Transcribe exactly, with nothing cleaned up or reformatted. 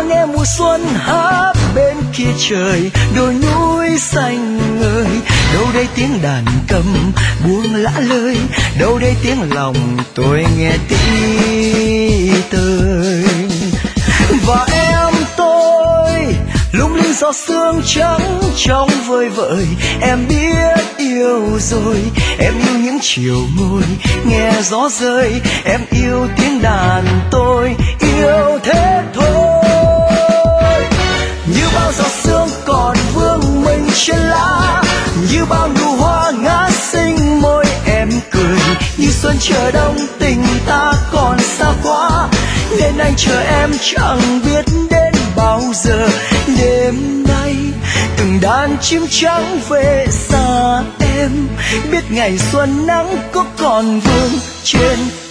ta nghe mùa xuân hát bên kia trời, đồi núi xanh ngời. Đâu đây tiếng đàn cầm buông lã lời, đâu đây tiếng lòng tôi nghe tí tơi. Và em tôi lung linh gió sương trắng trong vơi vợi, em biết yêu rồi, em yêu những chiều ngồi nghe gió rơi, em yêu tiếng đàn tôi yêu thế thôi. Như bao giọt sương còn vương mình trên lá, như bao nụ hoa ngát xinh môi em cười, như xuân chờ đông tình ta còn xa quá, nên anh chờ em chẳng biết đến bao giờ. Đêm nay từng đàn chim trắng về xa em, biết ngày xuân nắng có còn vương trên